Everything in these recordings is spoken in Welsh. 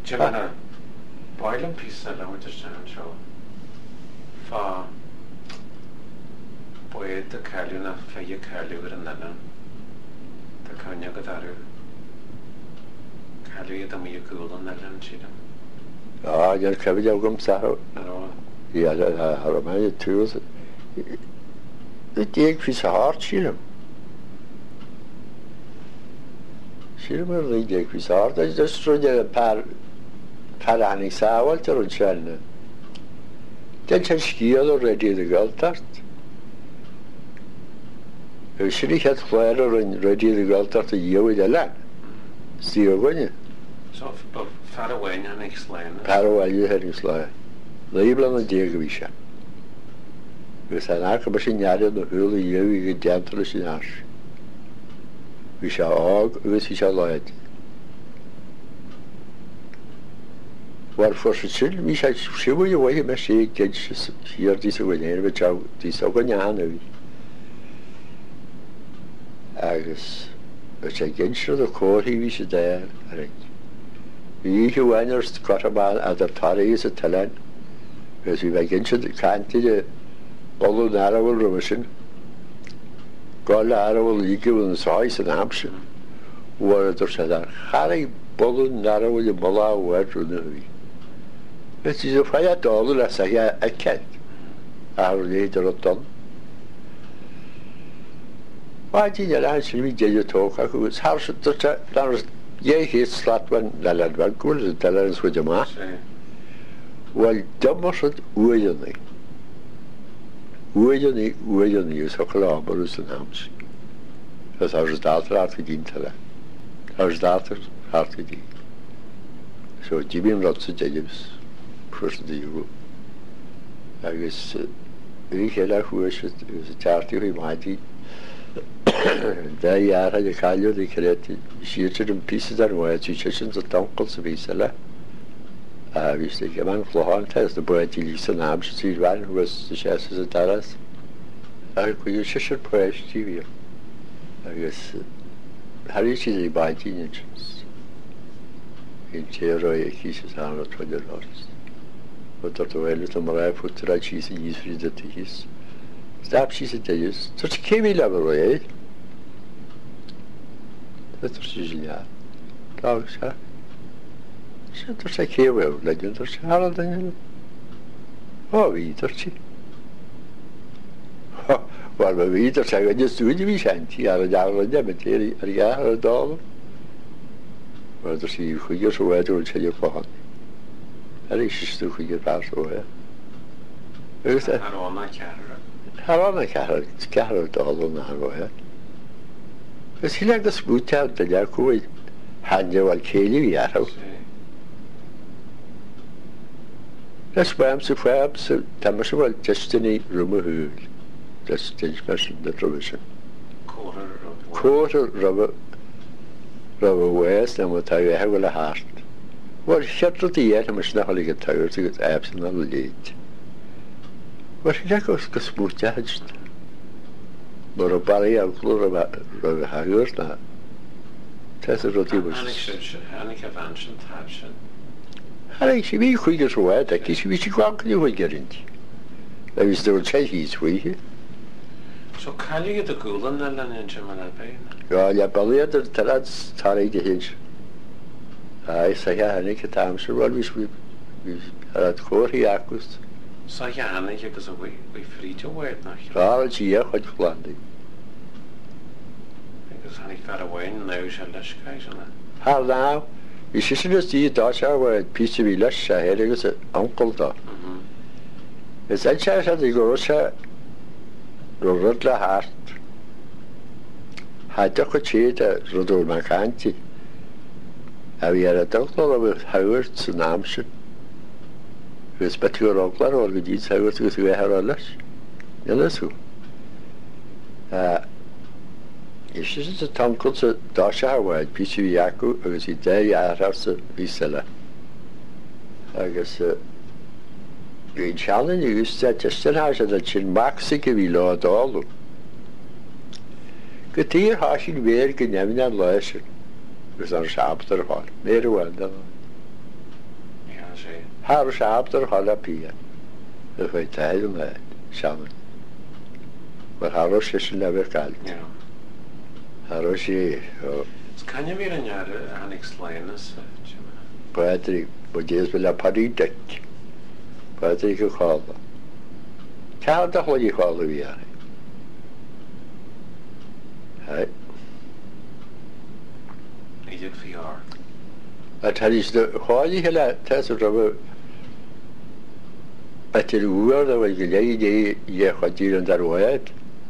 Gemma boiling piece of language show. For boy the Kaluna Faya Kalu and Nalan. The Kanya Gadaru. Kalu the Miyakul and Nalan Chidam. You're coming out from Saho. Yeah, I remember too. The dig is a hard chillum. Chillum the dig is hard. I just threw the Parani Sawalter and Shannon. Then she skied already the Galtart. She had fire and ready the Galtart a year with the land. See you when you. So, far away and explain. Paraguay, you had his lie. Label and Diagisha. With an archbishop added the whole year we get down to the Sinash. We shall aug, with we shall light. What for such we shall shiver away a machine, get here this away, which out this Oganyana. Agus, which against the court he was there, I think. We who winners got about at the party is a talent, because we begin to can't the Bolo narrow remission. God narrow league in the size and option. Where there said that Harry Bolo narrow the Mola word to the it is a fire dollar as I can't. Our later done. Why did you actually get your talk? I was harsh at the yeah, he's slat when the lad went good, the talents with your ma. Well, Dummershot, Uyani. Uyani is a collaborator in Hams. Because I was daughter after the intellect. I was daughter after the. So Jimmy and lots of James, first the Euro. I guess Richella, who was a charity who mighty. There you are, the Calio, the created shooter in pieces and where two chickens of uncles of Isla. We say, a man Flohan test the boy till he's an absent one who was the chess as a terrace. I could use a prayer TV. I guess Harry is by teenagers. In Cherry, kisses are $20. But the way little Mariah put the right cheese and use for the teas. Stop, she said, days. Such a Kimi level, eh? That's what she's in that. Dogs, huh? She said, there's a Kiwi, legend, there's a Harold, and oh, we eat, there's she. Well, we eat, there's a just do the shanty, or a dollar, and cemetery, or a yard, or a dollar. Well, there's a who gets away to tell you for honey. At least she's still who get passed away. Who's that? I don't like Canada. Harana Carol dollar now, because he like the smooth out the Yaku hand you kill you, Yarrow. That's why I'm so Tamasha destiny rumor just mentioned the provision. Quarter rubber west and what I have a heart. Well, shut the yet, I'm not get tired to get absolutely late. But he goes to smooth judged. But a barrier of Clora Haggers now. Tess is what he was. Annika Vanson Tabson. I think she be quick as well, that she be quite you would get into. There is still Chinese we. So can you get the Gulan and then in German Bay? Yeah, Ballia, that's Tari the Hinge. I say, Annika Tamser, well, we had Corey Acus. So yeah, Annika, because we free to wear it now. Oh, gee, yeah, quite glad. Because Annie fed away and now she'll let you guys on it. How now? You should just see Dutch where a piece of lush I had was an uncle dog. It's that chance at the Gorosha Rodla Hart. Had a cheat at Rodol Macanti. Have you had a doctor with Howard Tsunamshin? Who's better Rockler or the deeds Howard with who are lush? You know, so. It's just a uncle to Dasha where piece of Yaku, because he there you are house of Visela. I guess the challenge used to just an house of the chin maxi give you lot all. Good dear hashing wear can never not listen. Was on sharp to the hall. Very well done. sé. Har siabdar hola pia. Y fwy taid yn dweud, siaman. Mae'r aros eisiau nefyr gael. You know. Aros i, Kan je weer een jaar aan ik slijnen? Patrick, bod jes fel a pari dec. Patrick y chwalda. Cael da chwalda i chwalda fi ar. Hai. Niet het VR. A taris da chwalda i hela, tas o roba. A tyr uwar da wedi leid i chwadir yn darwad.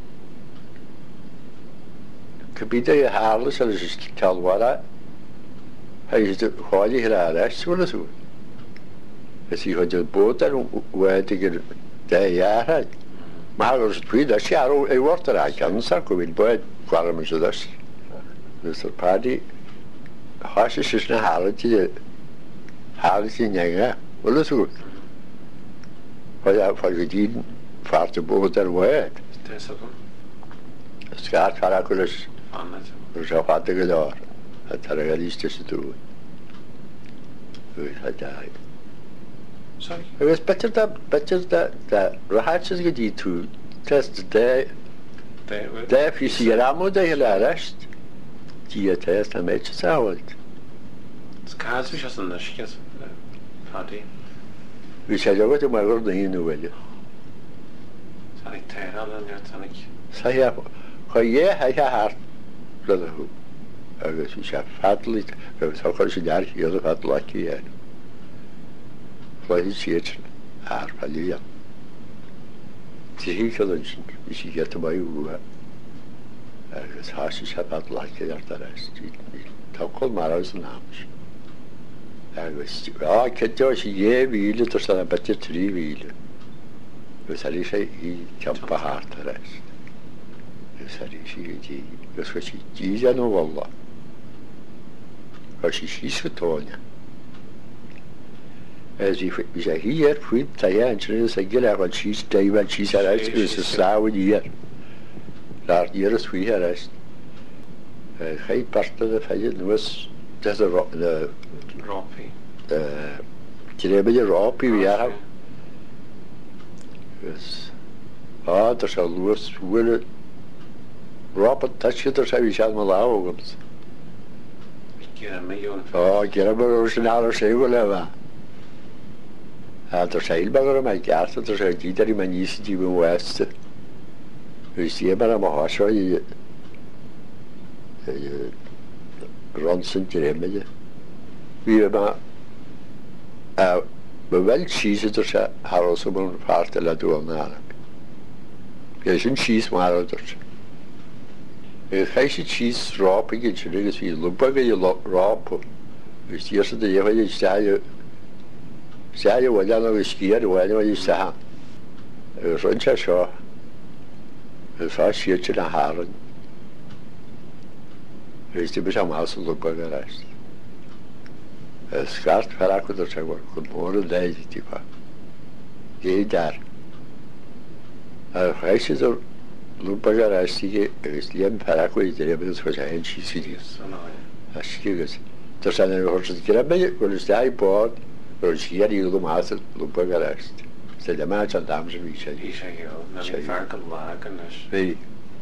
Cybida i harlas ar ys talwara. Hij is de chwalda i hela arall, swrna sŵr. Ys i chwalda bod ar wedi gyda da iar. Maar als het puur dat jaar ook wordt er eigenlijk anders dan kom je bij kwamen ze dus. Dus dat party haast is een haaltje niet wel eens goed. Van je die vaart de boot er uit. Het is ook een. Het gaat varakulis. Van het. Dus zo gaat het gedaan. Het er realistisch te doen. Goed het daar. Sorry. Het is beter dat rahatjes gedaan toe. Test de fysier de hele rest. Die test een beetje hetzelfde. Het kaas is als een nusjes. Party. We zeggen wat maar worden hier nu wel. Zal ik tegen al en zal ik. Zeg ja, ga je hij hart. Dat hoe. Als je fatelijk, we zou gaan ze daar heel fatelijk hier. Wat is het? Haar palia. Zie ik dat eens. Is je het maar hoe. Het haast is het fatelijk hier daar is. Dat komt maar uit de naam. Ja, ik heb dus je wielen, dus dan heb je 3 wielen. Dus dat is een kampa hard rest. Dus dat is die. Dus als je die zijn nog wel. Als je schiet getonen. Als je zei hier, voet, dat je en zo is, dat je daar wat schiet, dat je wat schiet eruit, dus het slauwen hier. Daar hier is voor je rest. Geen parten van je, nu is dat de Roppie. Hebben je roppie weer? Dus, er zal los worden. Roppen, dat je er zou je zelf maar lauwen. Ik keer een miljoen. Ik keer maar originale zeeuwen hebben. Er zijn helemaal maar kaarten, er zijn iedereen maar niet die we westen. Dus die hebben maar een zo je ronsen te hebben. We hebben wel cheese er zijn haros om een paar te laten doen naar. Je is een cheese maar er. Hij is cheese rap ik het is wie lopen je rap. Dus die eerste de je zei je wat dan nog skier wat je zei. Rondje zo. Het was je te naar haren. Dus die was allemaal zo lopen gereisd. Schaart verakkerd er zijn geboren deze type. Je daar. Hij is er lopen gereisd die is liem verakkerd die hebben het voor zijn cheese die. Als je het. Er zijn er nog eens krabben, wel is hij boord. Dus hier die lopen lopen gereisd. Ze de maat aan dames wie zei. Ik zeg je, naar een varken lagen dus. Weet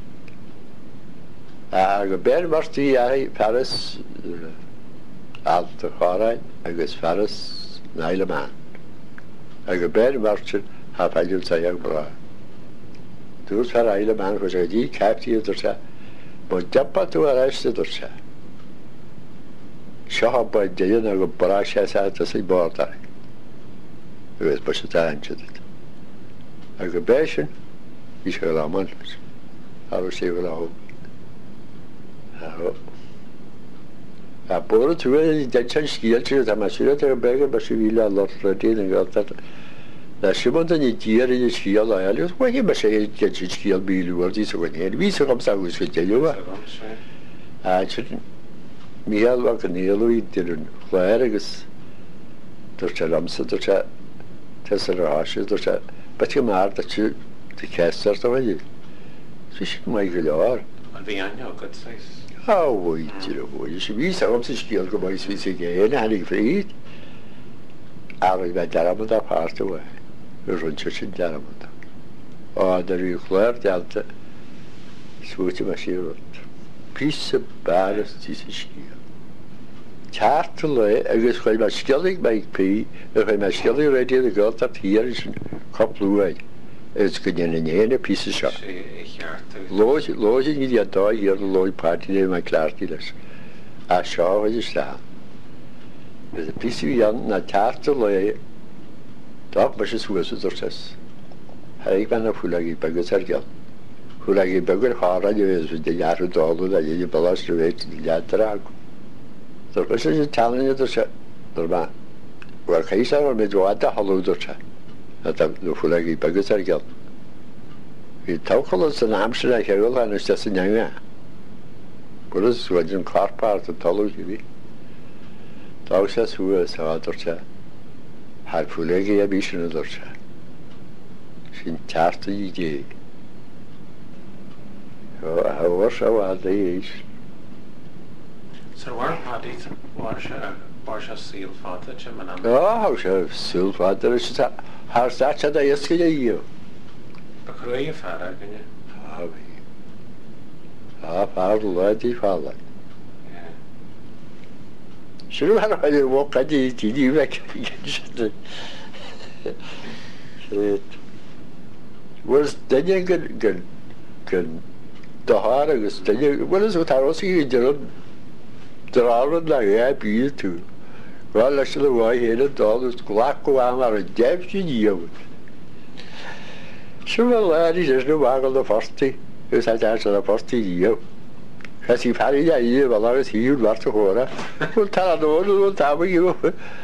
je. Gebeur was die hij Paris. Alte chwarae, agos faras na ile man. Ag y ber marcher ha paidiwr taiag bra. Dwi'n far aile man chos ag di capti ydw'r sa. Bod jabba dwi ar eist ydw'r sa. Sio ha bod dyn ag o bra sias a dys i bord ar. Agos bwys y da anchyd. Ag y besyn, eisiau gael amon. Ar o sef gael ahw. A bore tu den chan sgiel tu da masura da bega ba sivila lot redi ne gata da shimon da ni diere ni sgiel la ali wa hi ba shay ke sgiel bi lu wardi so ne vi so kam sa us fit yo a chit mial wa kni lo idirun khwaregus to chalam sa to cha tesra ash to cha bachi mar da chu de kaster to vi fish mai gelor Al vi anjo godt size. Weet je, je weet om zich heel gewoon is wie ze gaan en hij vriend. arwy fe daramod a part y we. Y rwy'n sy'n daramod. O, dyr i'w chlwer dialta. Swyti ma si rwyd. Pys y baras ti sy'n sgio. Tart y le, agos chwaith mae sgiolig mae pi, chwaith mae sgiolig redi y galt at hir yn coplwai. Ys gynny'n yn ein y pys y sio. Loes yn gyd i doi hir yn loi parti neu mae clarti les. A sio oedd y sta. Ys y pys i fian na tart y le, dag mae sy'n swys y dwrses. Haig fan y ffwlag i bygys ar gil. Ffwlag i bygys chara i fes, fes dyn ar y dolwyd a i bylas rhywbeth yn liad ar agw. Dyr bys ys y talon i dwrse. Dyr ma. Wel caisa o'r medwad a halw dwrse. A da ffwlag i bygys ar gil. I tawchol os yn amser a chewel han ys ys yn ianga. Gwrs wedyn clarpart y tolwg i fi. Daws as hwys a dwrse. Har ffwlag i a bys yn y dwrse. Sy'n tart i di. O, hawr sa wad i eis. So war paddy war se seal fata che man am. O, haw sa syl fad ar ys har sach a da ysgyd i i'w. Bacrwy y fara gynnu. A fi. A fawr lwyd i ffala. Sy'n rhaid oedd i'r wog a di fec i gynnu. Wel, dynnu gyn dahar agos dynnu, wel ys oedd aros i gydyn drafod na e bydd tu. Wel, ys oedd y wai hyn yn dod, ys glach o am ar y def sy'n iawn. Sy'n fel lad i sys nhw wag oedd y fforti, ys a dars oedd y fforti iawn. Chas i pari na i, fel agos hi'n wart o chora. Wel, tal a nôl, wel tam i yw.